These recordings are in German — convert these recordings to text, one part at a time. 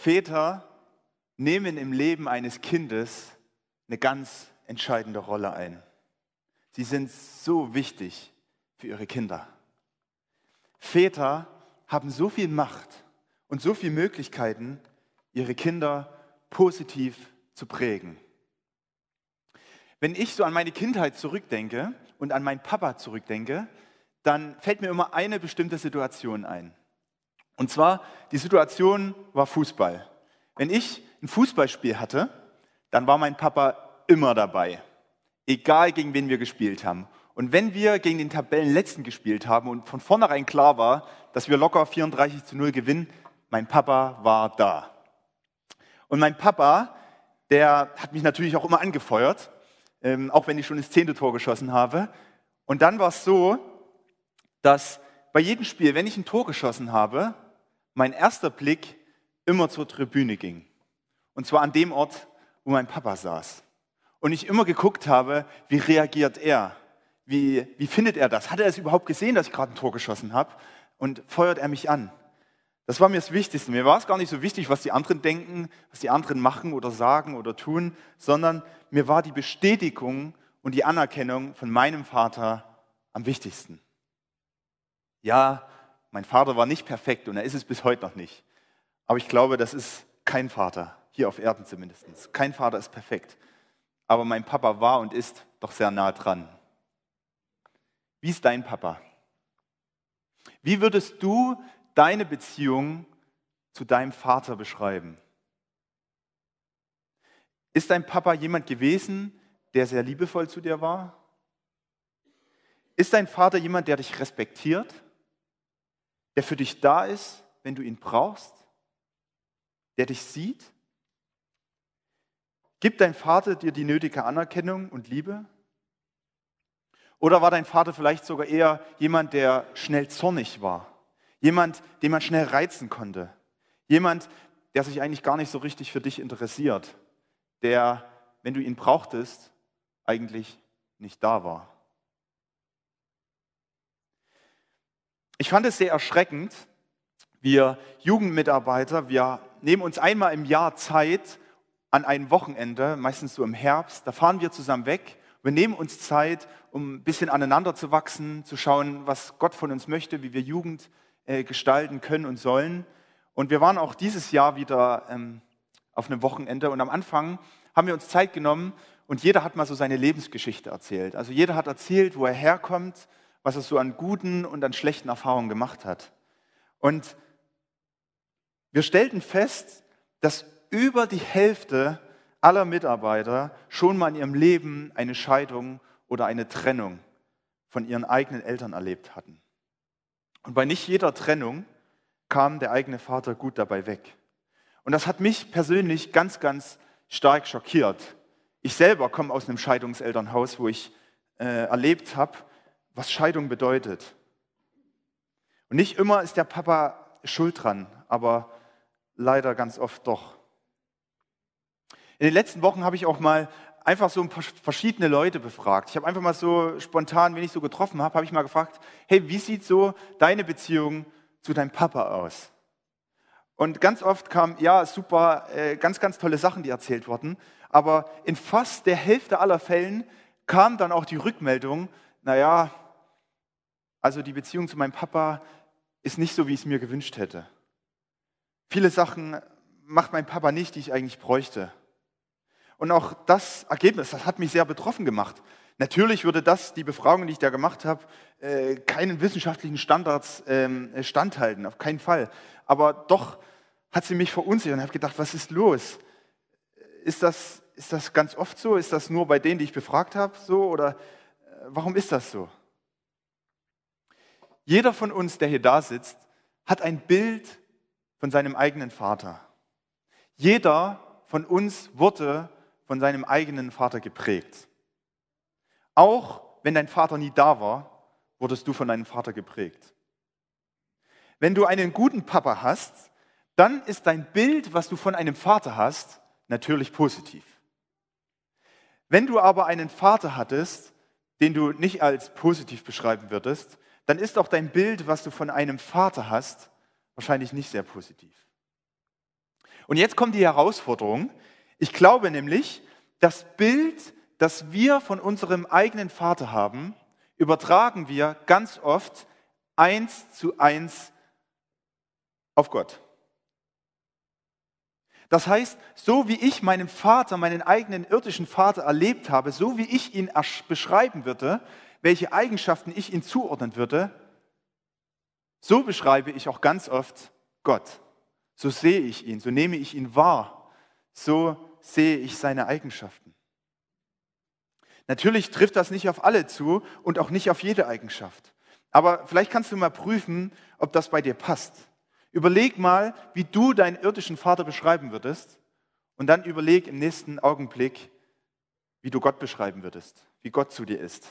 Väter nehmen im Leben eines Kindes eine ganz entscheidende Rolle ein. Sie sind so wichtig für ihre Kinder. Väter haben so viel Macht und so viele Möglichkeiten, ihre Kinder positiv zu prägen. Wenn ich so an meine Kindheit zurückdenke und an meinen Papa zurückdenke, dann fällt mir immer eine bestimmte Situation ein. Und zwar, die Situation war Fußball. Wenn ich ein Fußballspiel hatte, dann war mein Papa immer dabei. Egal, gegen wen wir gespielt haben. Und wenn wir gegen den Tabellenletzten gespielt haben und von vornherein klar war, dass wir locker 34:0 gewinnen, mein Papa war da. Und mein Papa, der hat mich natürlich auch immer angefeuert, auch wenn ich schon das 10. Tor geschossen habe. Und dann war es so, dass bei jedem Spiel, wenn ich ein Tor geschossen habe, mein erster Blick immer zur Tribüne ging. Und zwar an dem Ort, wo mein Papa saß. Und ich immer geguckt habe, wie reagiert er? Wie findet er das? Hat er es überhaupt gesehen, dass ich gerade ein Tor geschossen habe? Und feuert er mich an? Das war mir das Wichtigste. Mir war es gar nicht so wichtig, was die anderen denken, was die anderen machen oder sagen oder tun, sondern mir war die Bestätigung und die Anerkennung von meinem Vater am wichtigsten. Ja, mein Vater war nicht perfekt und er ist es bis heute noch nicht. Aber ich glaube, das ist kein Vater, hier auf Erden zumindest. Kein Vater ist perfekt. Aber mein Papa war und ist doch sehr nah dran. Wie ist dein Papa? Wie würdest du deine Beziehung zu deinem Vater beschreiben? Ist dein Papa jemand gewesen, der sehr liebevoll zu dir war? Ist dein Vater jemand, der dich respektiert? Der für dich da ist, wenn du ihn brauchst? Der dich sieht? Gibt dein Vater dir die nötige Anerkennung und Liebe? Oder war dein Vater vielleicht sogar eher jemand, der schnell zornig war? Jemand, den man schnell reizen konnte? Jemand, der sich eigentlich gar nicht so richtig für dich interessiert? Der, wenn du ihn brauchtest, eigentlich nicht da war? Ich fand es sehr erschreckend. Wir Jugendmitarbeiter, wir nehmen uns einmal im Jahr Zeit an einem Wochenende, meistens so im Herbst, da fahren wir zusammen weg. Wir nehmen uns Zeit, um ein bisschen aneinander zu wachsen, zu schauen, was Gott von uns möchte, wie wir Jugend gestalten können und sollen. Und wir waren auch dieses Jahr wieder auf einem Wochenende und am Anfang haben wir uns Zeit genommen und jeder hat mal so seine Lebensgeschichte erzählt. Also jeder hat erzählt, wo er herkommt, was er so an guten und an schlechten Erfahrungen gemacht hat. Und wir stellten fest, dass über die Hälfte aller Mitarbeiter schon mal in ihrem Leben eine Scheidung oder eine Trennung von ihren eigenen Eltern erlebt hatten. Und bei nicht jeder Trennung kam der eigene Vater gut dabei weg. Und das hat mich persönlich ganz, ganz stark schockiert. Ich selber komme aus einem Scheidungselternhaus, wo ich erlebt habe, was Scheidung bedeutet. Und nicht immer ist der Papa schuld dran, aber leider ganz oft doch. In den letzten Wochen habe ich auch mal einfach so ein paar verschiedene Leute befragt. Ich habe einfach mal so spontan, wenn ich so getroffen habe, habe ich mal gefragt, hey, wie sieht so deine Beziehung zu deinem Papa aus? Und ganz oft kam, ja, super, ganz, ganz tolle Sachen, die erzählt wurden. Aber in fast der Hälfte aller Fällen kam dann auch die Rückmeldung, naja, also die Beziehung zu meinem Papa ist nicht so, wie ich es mir gewünscht hätte. Viele Sachen macht mein Papa nicht, die ich eigentlich bräuchte. Und auch das Ergebnis, das hat mich sehr betroffen gemacht. Natürlich würde das, die Befragung, die ich da gemacht habe, keinen wissenschaftlichen Standards standhalten, auf keinen Fall. Aber doch hat sie mich verunsichert und habe gedacht, was ist los? Ist das ganz oft so? Ist das nur bei denen, die ich befragt habe, so? Oder warum ist das so? Jeder von uns, der hier da sitzt, hat ein Bild von seinem eigenen Vater. Jeder von uns wurde von seinem eigenen Vater geprägt. Auch wenn dein Vater nie da war, wurdest du von deinem Vater geprägt. Wenn du einen guten Papa hast, dann ist dein Bild, was du von einem Vater hast, natürlich positiv. Wenn du aber einen Vater hattest, den du nicht als positiv beschreiben würdest, dann ist auch dein Bild, was du von einem Vater hast, wahrscheinlich nicht sehr positiv. Und jetzt kommt die Herausforderung. Ich glaube nämlich, das Bild, das wir von unserem eigenen Vater haben, übertragen wir ganz oft 1:1 auf Gott. Das heißt, so wie ich meinen Vater, meinen eigenen irdischen Vater erlebt habe, so wie ich ihn beschreiben würde, welche Eigenschaften ich ihm zuordnen würde, so beschreibe ich auch ganz oft Gott. So sehe ich ihn, so nehme ich ihn wahr, so sehe ich seine Eigenschaften. Natürlich trifft das nicht auf alle zu und auch nicht auf jede Eigenschaft. Aber vielleicht kannst du mal prüfen, ob das bei dir passt. Überleg mal, wie du deinen irdischen Vater beschreiben würdest und dann überleg im nächsten Augenblick, wie du Gott beschreiben würdest, wie Gott zu dir ist.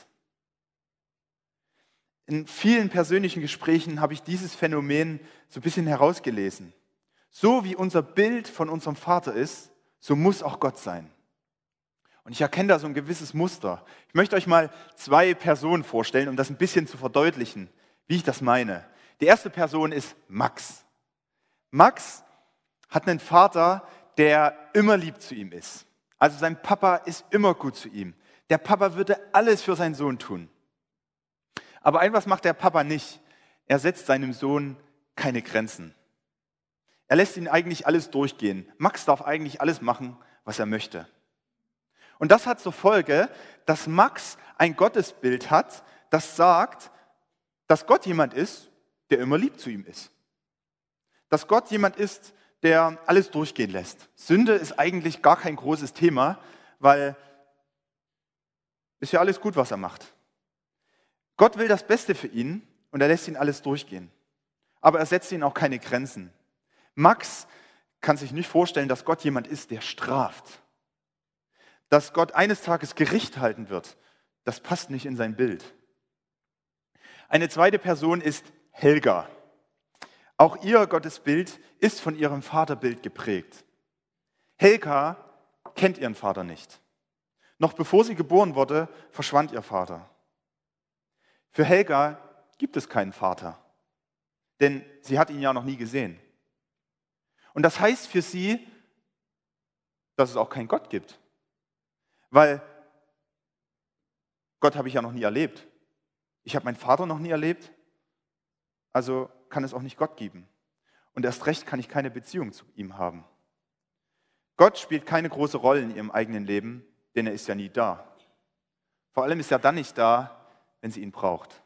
In vielen persönlichen Gesprächen habe ich dieses Phänomen so ein bisschen herausgelesen. So wie unser Bild von unserem Vater ist, so muss auch Gott sein. Und ich erkenne da so ein gewisses Muster. Ich möchte euch mal 2 Personen vorstellen, um das ein bisschen zu verdeutlichen, wie ich das meine. Die erste Person ist Max. Max hat einen Vater, der immer lieb zu ihm ist. Also sein Papa ist immer gut zu ihm. Der Papa würde alles für seinen Sohn tun. Aber etwas macht der Papa nicht. Er setzt seinem Sohn keine Grenzen. Er lässt ihn eigentlich alles durchgehen. Max darf eigentlich alles machen, was er möchte. Und das hat zur Folge, dass Max ein Gottesbild hat, das sagt, dass Gott jemand ist, der immer lieb zu ihm ist. Dass Gott jemand ist, der alles durchgehen lässt. Sünde ist eigentlich gar kein großes Thema, weil ist ja alles gut, was er macht. Gott will das Beste für ihn und er lässt ihn alles durchgehen. Aber er setzt ihm auch keine Grenzen. Max kann sich nicht vorstellen, dass Gott jemand ist, der straft. Dass Gott eines Tages Gericht halten wird, das passt nicht in sein Bild. Eine zweite Person ist Helga. Auch ihr Gottesbild ist von ihrem Vaterbild geprägt. Helga kennt ihren Vater nicht. Noch bevor sie geboren wurde, verschwand ihr Vater. Für Helga gibt es keinen Vater, denn sie hat ihn ja noch nie gesehen. Und das heißt für sie, dass es auch keinen Gott gibt. Weil Gott habe ich ja noch nie erlebt. Ich habe meinen Vater noch nie erlebt, also kann es auch nicht Gott geben. Und erst recht kann ich keine Beziehung zu ihm haben. Gott spielt keine große Rolle in ihrem eigenen Leben, denn er ist ja nie da. Vor allem ist er dann nicht da, wenn sie ihn braucht.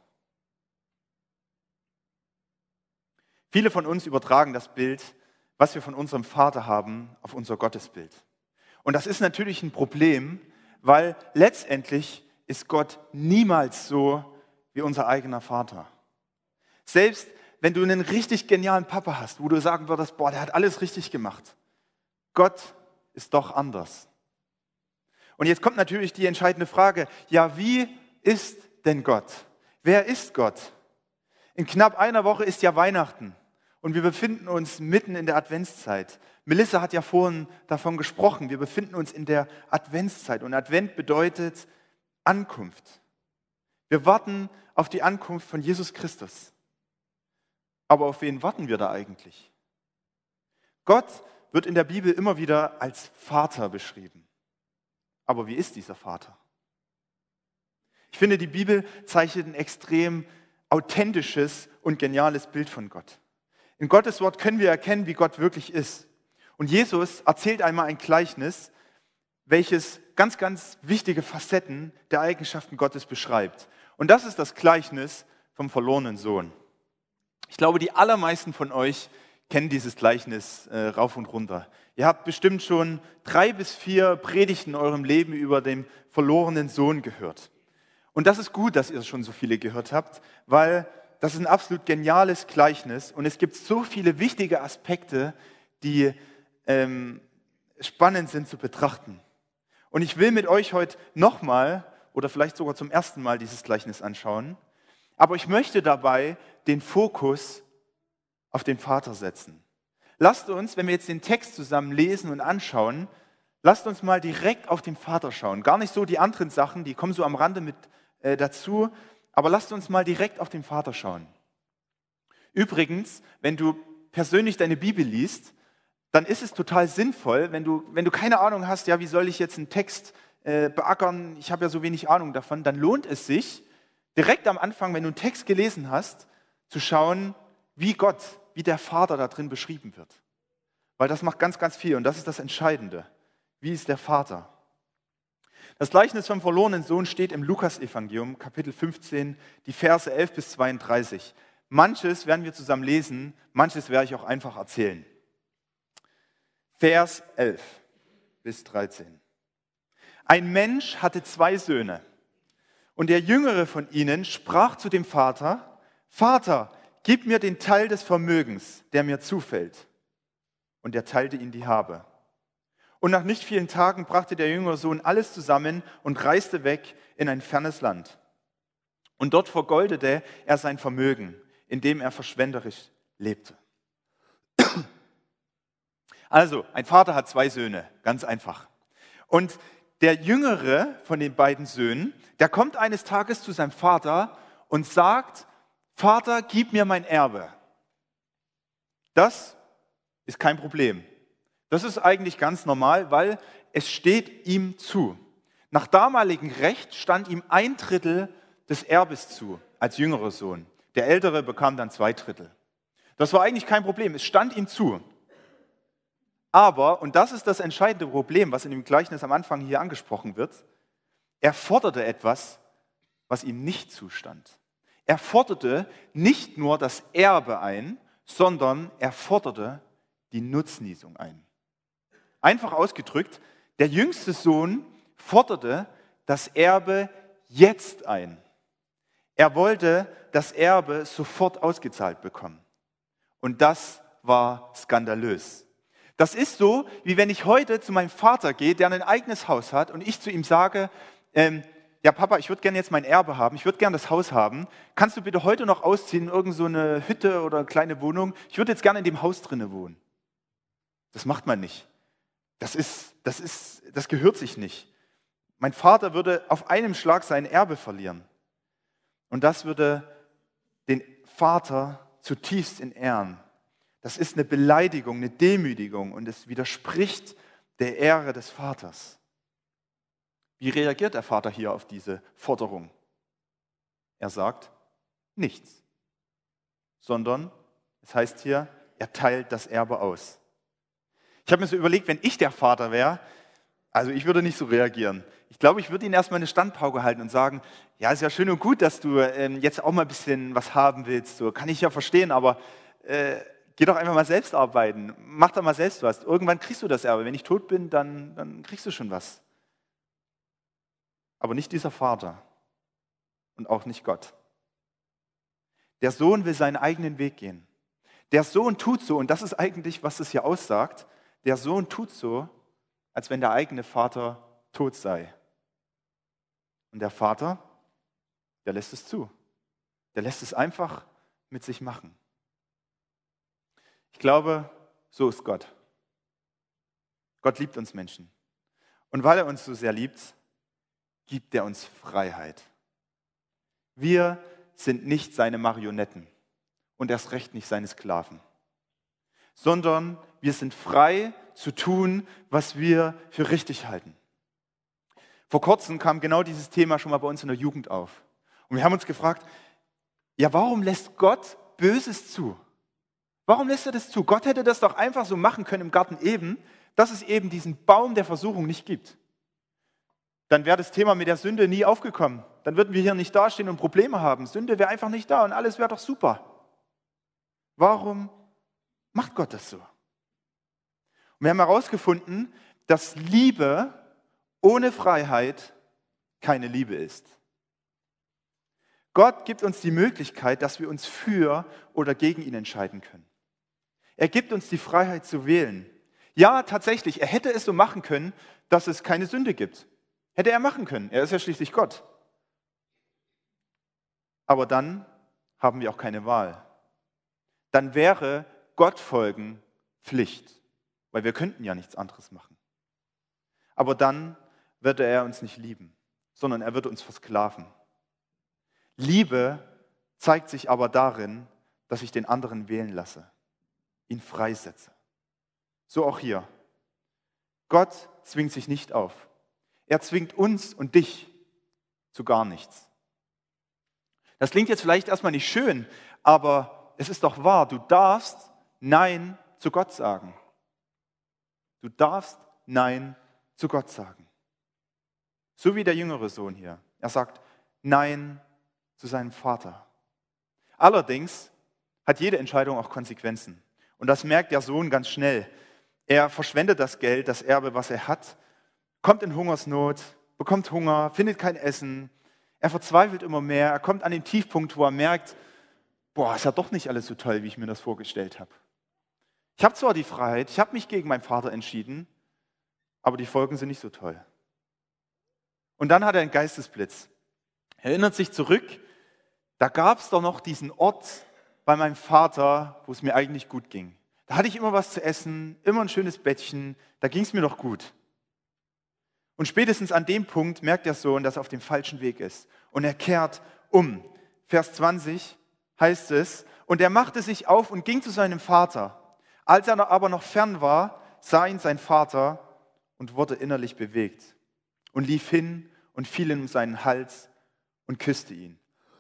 Viele von uns übertragen das Bild, was wir von unserem Vater haben, auf unser Gottesbild. Und das ist natürlich ein Problem, weil letztendlich ist Gott niemals so wie unser eigener Vater. Selbst wenn du einen richtig genialen Papa hast, wo du sagen würdest, boah, der hat alles richtig gemacht. Gott ist doch anders. Und jetzt kommt natürlich die entscheidende Frage, ja, wie ist denn Gott? Wer ist Gott? In knapp einer Woche ist ja Weihnachten und wir befinden uns mitten in der Adventszeit. Melissa hat ja vorhin davon gesprochen, wir befinden uns in der Adventszeit und Advent bedeutet Ankunft. Wir warten auf die Ankunft von Jesus Christus. Aber auf wen warten wir da eigentlich? Gott wird in der Bibel immer wieder als Vater beschrieben. Aber wie ist dieser Vater? Ich finde, die Bibel zeichnet ein extrem authentisches und geniales Bild von Gott. In Gottes Wort können wir erkennen, wie Gott wirklich ist. Und Jesus erzählt einmal ein Gleichnis, welches ganz, ganz wichtige Facetten der Eigenschaften Gottes beschreibt. Und das ist das Gleichnis vom verlorenen Sohn. Ich glaube, die allermeisten von euch kennen dieses Gleichnis rauf und runter. Ihr habt bestimmt schon 3 bis 4 Predigten in eurem Leben über den verlorenen Sohn gehört. Und das ist gut, dass ihr schon so viele gehört habt, weil das ist ein absolut geniales Gleichnis und es gibt so viele wichtige Aspekte, die spannend sind zu betrachten. Und ich will mit euch heute nochmal oder vielleicht sogar zum ersten Mal dieses Gleichnis anschauen, aber ich möchte dabei den Fokus auf den Vater setzen. Lasst uns, wenn wir jetzt den Text zusammen lesen und anschauen, lasst uns mal direkt auf den Vater schauen. Gar nicht so die anderen Sachen, die kommen so am Rande mit dazu, aber lasst uns mal direkt auf den Vater schauen. Übrigens, wenn du persönlich deine Bibel liest, dann ist es total sinnvoll, wenn du keine Ahnung hast, ja, wie soll ich jetzt einen Text beackern, ich habe ja so wenig Ahnung davon, dann lohnt es sich, direkt am Anfang, wenn du einen Text gelesen hast, zu schauen, wie Gott, wie der Vater da drin beschrieben wird. Weil das macht ganz, ganz viel und das ist das Entscheidende. Wie ist der Vater? Das Gleichnis vom verlorenen Sohn steht im Lukas-Evangelium, Kapitel 15, die Verse 11 bis 32. Manches werden wir zusammen lesen, manches werde ich auch einfach erzählen. Vers 11 bis 13. Ein Mensch hatte 2 Söhne und der jüngere von ihnen sprach zu dem Vater: Vater, gib mir den Teil des Vermögens, der mir zufällt. Und er teilte ihm die Habe. Und nach nicht vielen Tagen brachte der jüngere Sohn alles zusammen und reiste weg in ein fernes Land. Und dort vergoldete er sein Vermögen, indem er verschwenderisch lebte. Also, ein Vater hat 2 Söhne, ganz einfach. Und der jüngere von den beiden Söhnen, der kommt eines Tages zu seinem Vater und sagt: Vater, gib mir mein Erbe. Das ist kein Problem. Das ist eigentlich ganz normal, weil es steht ihm zu. Nach damaligem Recht stand ihm 1/3 des Erbes zu, als jüngerer Sohn. Der Ältere bekam dann 2/3. Das war eigentlich kein Problem, es stand ihm zu. Aber, und das ist das entscheidende Problem, was in dem Gleichnis am Anfang hier angesprochen wird, er forderte etwas, was ihm nicht zustand. Er forderte nicht nur das Erbe ein, sondern er forderte die Nutznießung ein. Einfach ausgedrückt, der jüngste Sohn forderte das Erbe jetzt ein. Er wollte das Erbe sofort ausgezahlt bekommen. Und das war skandalös. Das ist so, wie wenn ich heute zu meinem Vater gehe, der ein eigenes Haus hat, und ich zu ihm sage: Ja, Papa, ich würde gerne jetzt mein Erbe haben, ich würde gerne das Haus haben. Kannst du bitte heute noch ausziehen in irgend so eine Hütte oder eine kleine Wohnung? Ich würde jetzt gerne in dem Haus drinnen wohnen. Das macht man nicht. Das gehört sich nicht. Mein Vater würde auf einem Schlag sein Erbe verlieren. Und das würde den Vater zutiefst in Ehren. Das ist eine Beleidigung, eine Demütigung und es widerspricht der Ehre des Vaters. Wie reagiert der Vater hier auf diese Forderung? Er sagt nichts, sondern es heißt hier, er teilt das Erbe aus. Ich habe mir so überlegt, wenn ich der Vater wäre, also ich würde nicht so reagieren. Ich glaube, ich würde ihn erstmal eine Standpauke halten und sagen: Ja, ist ja schön und gut, dass du jetzt auch mal ein bisschen was haben willst. So kann ich ja verstehen, aber geh doch einfach mal selbst arbeiten. Mach doch mal selbst was. Irgendwann kriegst du das Erbe. Wenn ich tot bin, dann kriegst du schon was. Aber nicht dieser Vater und auch nicht Gott. Der Sohn will seinen eigenen Weg gehen. Der Sohn tut so, und das ist eigentlich, was es hier aussagt, der Sohn tut so, als wenn der eigene Vater tot sei. Und der Vater, der lässt es zu. Der lässt es einfach mit sich machen. Ich glaube, so ist Gott. Gott liebt uns Menschen. Und weil er uns so sehr liebt, gibt er uns Freiheit. Wir sind nicht seine Marionetten und erst recht nicht seine Sklaven, sondern wir sind frei zu tun, was wir für richtig halten. Vor kurzem kam genau dieses Thema schon mal bei uns in der Jugend auf. Und wir haben uns gefragt: Ja, warum lässt Gott Böses zu? Warum lässt er das zu? Gott hätte das doch einfach so machen können im Garten Eden, dass es eben diesen Baum der Versuchung nicht gibt. Dann wäre das Thema mit der Sünde nie aufgekommen. Dann würden wir hier nicht dastehen und Probleme haben. Sünde wäre einfach nicht da und alles wäre doch super. Warum macht Gott das so? Und wir haben herausgefunden, dass Liebe ohne Freiheit keine Liebe ist. Gott gibt uns die Möglichkeit, dass wir uns für oder gegen ihn entscheiden können. Er gibt uns die Freiheit zu wählen. Ja, tatsächlich, er hätte es so machen können, dass es keine Sünde gibt. Hätte er machen können. Er ist ja schließlich Gott. Aber dann haben wir auch keine Wahl. Dann wäre Gott folgen Pflicht, weil wir könnten ja nichts anderes machen. Aber dann würde er uns nicht lieben, sondern er würde uns versklaven. Liebe zeigt sich aber darin, dass ich den anderen wählen lasse, ihn freisetze. So auch hier. Gott zwingt sich nicht auf. Er zwingt uns und dich zu gar nichts. Das klingt jetzt vielleicht erstmal nicht schön, aber es ist doch wahr, du darfst Nein zu Gott sagen. Du darfst Nein zu Gott sagen. So wie der jüngere Sohn hier. Er sagt Nein zu seinem Vater. Allerdings hat jede Entscheidung auch Konsequenzen. Und das merkt der Sohn ganz schnell. Er verschwendet das Geld, das Erbe, was er hat, kommt in Hungersnot, bekommt Hunger, findet kein Essen. Er verzweifelt immer mehr. Er kommt an den Tiefpunkt, wo er merkt, ist ja doch nicht alles so toll, wie ich mir das vorgestellt habe. Ich habe zwar die Freiheit, ich habe mich gegen meinen Vater entschieden, aber die Folgen sind nicht so toll. Und dann hat er einen Geistesblitz. Er erinnert sich zurück, da gab es doch noch diesen Ort bei meinem Vater, wo es mir eigentlich gut ging. Da hatte ich immer was zu essen, immer ein schönes Bettchen, da ging es mir doch gut. Und spätestens an dem Punkt merkt der Sohn, dass er auf dem falschen Weg ist. Und er kehrt um. Vers 20 heißt es, und er machte sich auf und ging zu seinem Vater. Als er aber noch fern war, sah ihn sein Vater und wurde innerlich bewegt und lief hin und fiel ihm um seinen Hals und küsste ihn.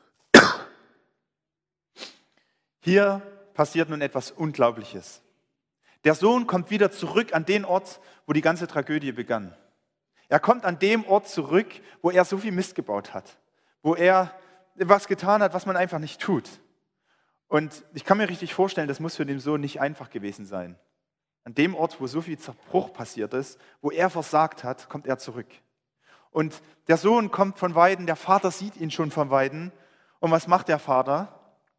Hier passiert nun etwas Unglaubliches. Der Sohn kommt wieder zurück an den Ort, wo die ganze Tragödie begann. Er kommt an dem Ort zurück, wo er so viel Mist gebaut hat, wo er was getan hat, was man einfach nicht tut. Und ich kann mir richtig vorstellen, das muss für den Sohn nicht einfach gewesen sein. An dem Ort, wo so viel Zerbruch passiert ist, wo er versagt hat, kommt er zurück. Und der Sohn kommt von Weiden, der Vater sieht ihn schon von Weiden. Und was macht der Vater?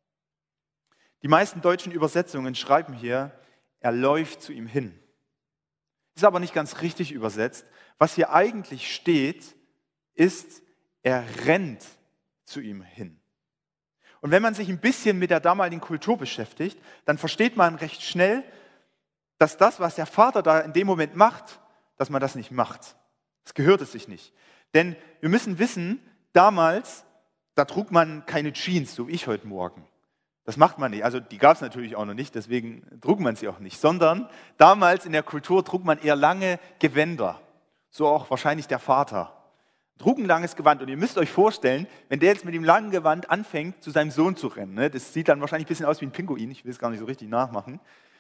Die meisten deutschen Übersetzungen schreiben hier, er läuft zu ihm hin. Ist aber nicht ganz richtig übersetzt. Was hier eigentlich steht, ist, er rennt zu ihm hin. Und wenn man sich ein bisschen mit der damaligen Kultur beschäftigt, dann versteht man recht schnell, dass das, was der Vater da in dem Moment macht, dass man das nicht macht. Das gehört es sich nicht. Denn wir müssen wissen, damals, da trug man keine Jeans, so wie ich heute Morgen. Das macht man nicht. Also die gab es natürlich auch noch nicht, deswegen trug man sie auch nicht. Sondern damals in der Kultur trug man eher lange Gewänder. So auch wahrscheinlich der Vater. Trug ein langes Gewand. Und ihr müsst euch vorstellen, wenn der jetzt mit dem langen Gewand anfängt, zu seinem Sohn zu rennen. Ne? Das sieht dann wahrscheinlich ein bisschen aus wie ein Pinguin. Ich will es gar nicht so richtig nachmachen.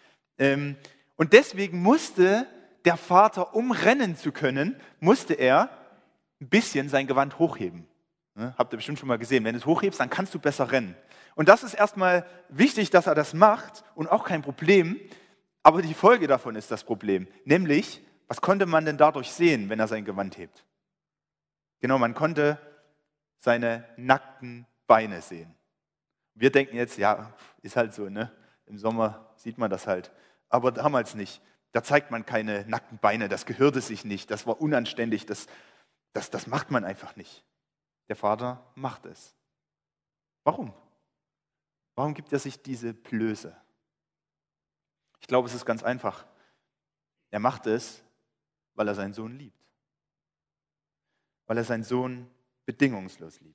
Und deswegen musste der Vater, um rennen zu können, musste er ein bisschen sein Gewand hochheben. Ne? Habt ihr bestimmt schon mal gesehen. Wenn du es hochhebst, dann kannst du besser rennen. Und das ist erstmal wichtig, dass er das macht und auch kein Problem. Aber die Folge davon ist das Problem. Nämlich, was konnte man denn dadurch sehen, wenn er sein Gewand hebt? Genau, man konnte seine nackten Beine sehen. Wir denken jetzt, ja, ist halt so, ne? Im Sommer sieht man das halt. Aber damals nicht. Da zeigt man keine nackten Beine, das gehörte sich nicht, das war unanständig, das macht man einfach nicht. Der Vater macht es. Warum? Warum gibt er sich diese Blöße? Ich glaube, es ist ganz einfach. Er macht es, weil er seinen Sohn liebt. Weil er seinen Sohn bedingungslos liebt.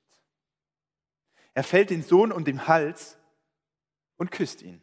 Er fällt den Sohn um den Hals und küsst ihn.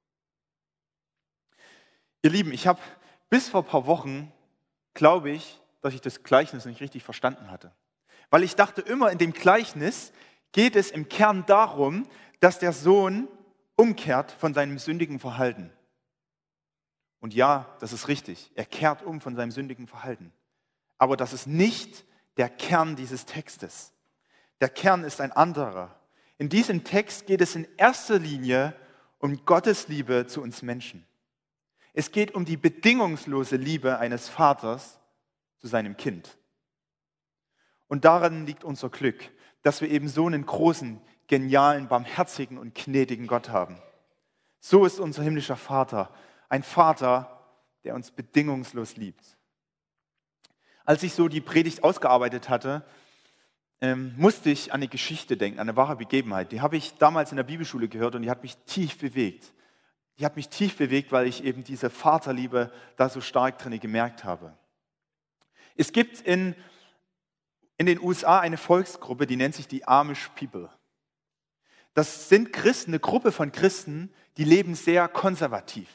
Ihr Lieben, ich habe bis vor ein paar Wochen, glaube ich, dass ich das Gleichnis nicht richtig verstanden hatte. Weil ich dachte immer, in dem Gleichnis geht es im Kern darum, dass der Sohn umkehrt von seinem sündigen Verhalten. Und ja, das ist richtig. Er kehrt um von seinem sündigen Verhalten. Aber das ist nicht der Kern dieses Textes. Der Kern ist ein anderer. In diesem Text geht es in erster Linie um Gottes Liebe zu uns Menschen. Es geht um die bedingungslose Liebe eines Vaters zu seinem Kind. Und darin liegt unser Glück, dass wir eben so einen großen, genialen, barmherzigen und gnädigen Gott haben. So ist unser himmlischer Vater, ein Vater, der uns bedingungslos liebt. Als ich so die Predigt ausgearbeitet hatte, musste ich an eine Geschichte denken, an eine wahre Begebenheit. Die habe ich damals in der Bibelschule gehört und die hat mich tief bewegt. Die hat mich tief bewegt, weil ich eben diese Vaterliebe da so stark drin gemerkt habe. Es gibt in den USA eine Volksgruppe, die nennt sich die Amish People. Das sind Christen, eine Gruppe von Christen, die leben sehr konservativ.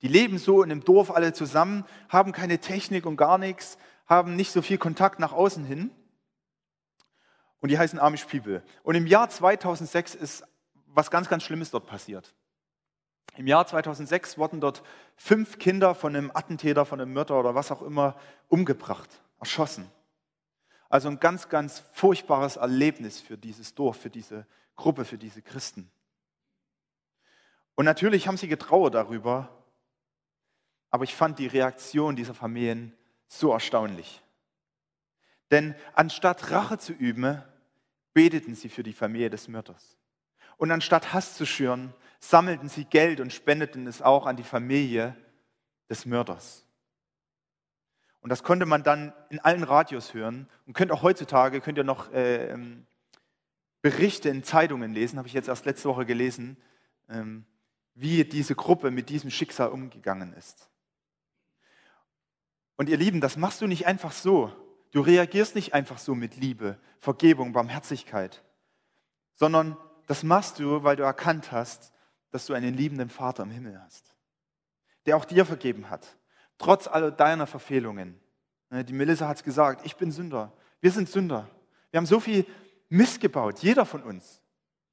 Die leben so in einem Dorf alle zusammen, haben keine Technik und gar nichts, haben nicht so viel Kontakt nach außen hin. Und die heißen Amish People. Und im Jahr 2006 ist was ganz, ganz Schlimmes dort passiert. Im Jahr 2006 wurden dort 5 Kinder von einem Attentäter, von einem Mörder oder was auch immer umgebracht, erschossen. Also ein ganz, ganz furchtbares Erlebnis für dieses Dorf, für diese Gruppe, für diese Christen. Und natürlich haben sie getrauert darüber, aber ich fand die Reaktion dieser Familien so erstaunlich. Denn anstatt Rache zu üben, beteten sie für die Familie des Mörders. Und anstatt Hass zu schüren, sammelten sie Geld und spendeten es auch an die Familie des Mörders. Und das konnte man dann in allen Radios hören. Und könnt auch heutzutage, könnt ihr noch Berichte in Zeitungen lesen, habe ich jetzt erst letzte Woche gelesen, wie diese Gruppe mit diesem Schicksal umgegangen ist. Und ihr Lieben, das machst du nicht einfach so. Du reagierst nicht einfach so mit Liebe, Vergebung, Barmherzigkeit, sondern das machst du, weil du erkannt hast, dass du einen liebenden Vater im Himmel hast, der auch dir vergeben hat, trotz aller deiner Verfehlungen. Die Melissa hat es gesagt, ich bin Sünder, wir sind Sünder. Wir haben so viel Mist gebaut, jeder von uns.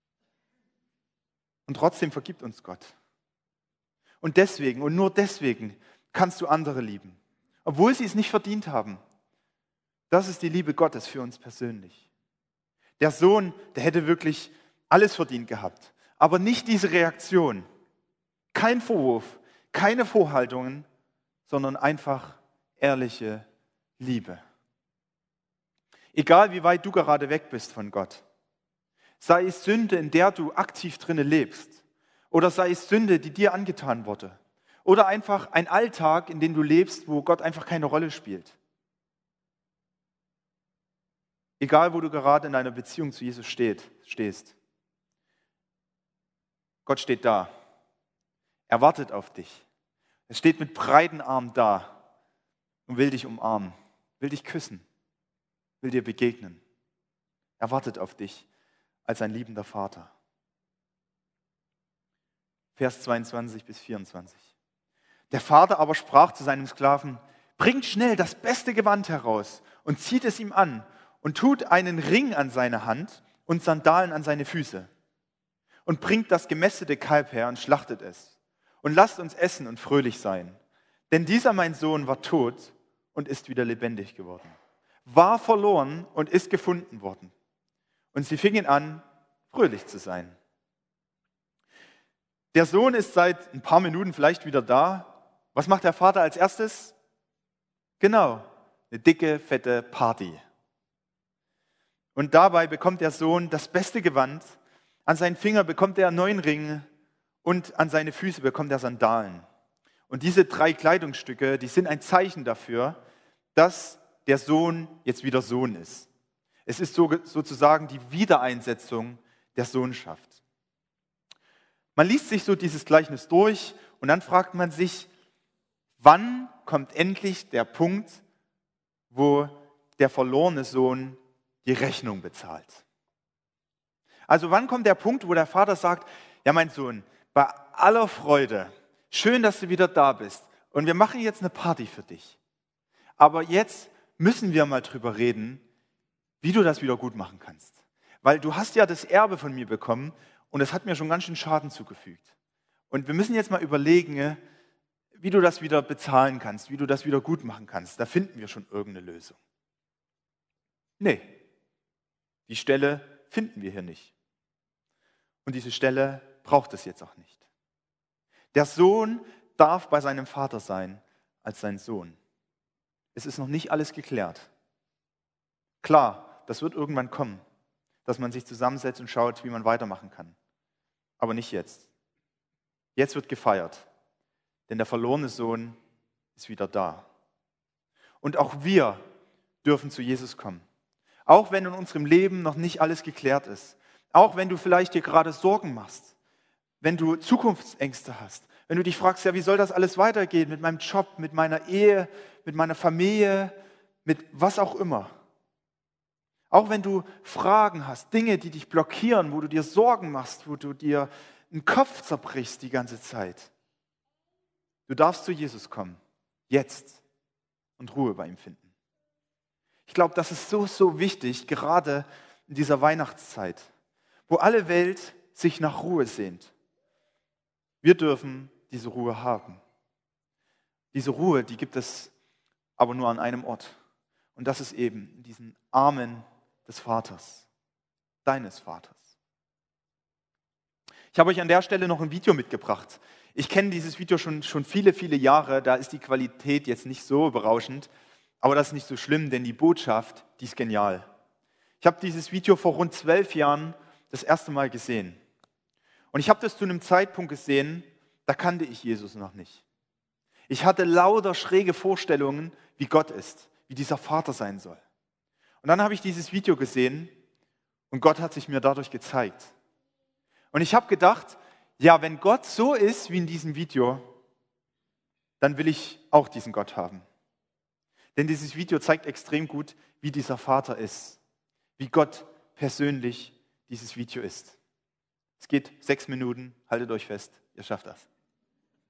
Und trotzdem vergibt uns Gott. Und deswegen und nur deswegen kannst du andere lieben, obwohl sie es nicht verdient haben. Das ist die Liebe Gottes für uns persönlich. Der Sohn, der hätte wirklich alles verdient gehabt, aber nicht diese Reaktion. Kein Vorwurf, keine Vorhaltungen, sondern einfach ehrliche Liebe. Egal wie weit du gerade weg bist von Gott, sei es Sünde, in der du aktiv drinne lebst, oder sei es Sünde, die dir angetan wurde, oder einfach ein Alltag, in dem du lebst, wo Gott einfach keine Rolle spielt. Egal, wo du gerade in deiner Beziehung zu Jesus stehst. Gott steht da. Er wartet auf dich. Er steht mit breiten Armen da und will dich umarmen, will dich küssen, will dir begegnen. Er wartet auf dich als ein liebender Vater. Vers 22 bis 24. Der Vater aber sprach zu seinem Sklaven, bringt schnell das beste Gewand heraus und zieht es ihm an und tut einen Ring an seine Hand und Sandalen an seine Füße und bringt das gemästete Kalb her und schlachtet es und lasst uns essen und fröhlich sein. Denn dieser mein Sohn war tot und ist wieder lebendig geworden, war verloren und ist gefunden worden. Und sie fingen an, fröhlich zu sein. Der Sohn ist seit ein paar Minuten vielleicht wieder da. Was macht der Vater als erstes? Genau, eine dicke, fette Party. Und dabei bekommt der Sohn das beste Gewand, an seinen Finger bekommt er einen neuen Ring und an seine Füße bekommt er Sandalen. Und diese 3 Kleidungsstücke, die sind ein Zeichen dafür, dass der Sohn jetzt wieder Sohn ist. Es ist sozusagen die Wiedereinsetzung der Sohnschaft. Man liest sich so dieses Gleichnis durch und dann fragt man sich, wann kommt endlich der Punkt, wo der verlorene Sohn die Rechnung bezahlt? Also wann kommt der Punkt, wo der Vater sagt, ja mein Sohn, bei aller Freude, schön, dass du wieder da bist und wir machen jetzt eine Party für dich. Aber jetzt müssen wir mal drüber reden, wie du das wieder gut machen kannst. Weil du hast ja das Erbe von mir bekommen und es hat mir schon ganz schön Schaden zugefügt. Und wir müssen jetzt mal überlegen, wie du das wieder bezahlen kannst, wie du das wieder gut machen kannst. Da finden wir schon irgendeine Lösung. Nee, die Stelle finden wir hier nicht. Und diese Stelle braucht es jetzt auch nicht. Der Sohn darf bei seinem Vater sein als sein Sohn. Es ist noch nicht alles geklärt. Klar, das wird irgendwann kommen, dass man sich zusammensetzt und schaut, wie man weitermachen kann. Aber nicht jetzt. Jetzt wird gefeiert, denn der verlorene Sohn ist wieder da. Und auch wir dürfen zu Jesus kommen. Auch wenn in unserem Leben noch nicht alles geklärt ist. Auch wenn du vielleicht dir gerade Sorgen machst. Wenn du Zukunftsängste hast. Wenn du dich fragst, ja, wie soll das alles weitergehen mit meinem Job, mit meiner Ehe, mit meiner Familie, mit was auch immer. Auch wenn du Fragen hast, Dinge, die dich blockieren, wo du dir Sorgen machst, wo du dir den Kopf zerbrichst die ganze Zeit. Du darfst zu Jesus kommen, jetzt, und Ruhe bei ihm finden. Ich glaube, das ist so, so wichtig, gerade in dieser Weihnachtszeit, wo alle Welt sich nach Ruhe sehnt. Wir dürfen diese Ruhe haben. Diese Ruhe, die gibt es aber nur an einem Ort. Und das ist eben in diesen Armen des Vaters, deines Vaters. Ich habe euch an der Stelle noch ein Video mitgebracht. Ich kenne dieses Video schon viele, viele Jahre. Da ist die Qualität jetzt nicht so berauschend, aber das ist nicht so schlimm, denn die Botschaft, die ist genial. Ich habe dieses Video vor rund 12 Jahren das erste Mal gesehen. Und ich habe das zu einem Zeitpunkt gesehen, da kannte ich Jesus noch nicht. Ich hatte lauter schräge Vorstellungen, wie Gott ist, wie dieser Vater sein soll. Und dann habe ich dieses Video gesehen und Gott hat sich mir dadurch gezeigt. Und ich habe gedacht, ja, wenn Gott so ist wie in diesem Video, dann will ich auch diesen Gott haben. Denn dieses Video zeigt extrem gut, wie dieser Vater ist, wie Gott persönlich dieses Video ist. Es geht 6 Minuten, haltet euch fest, ihr schafft das.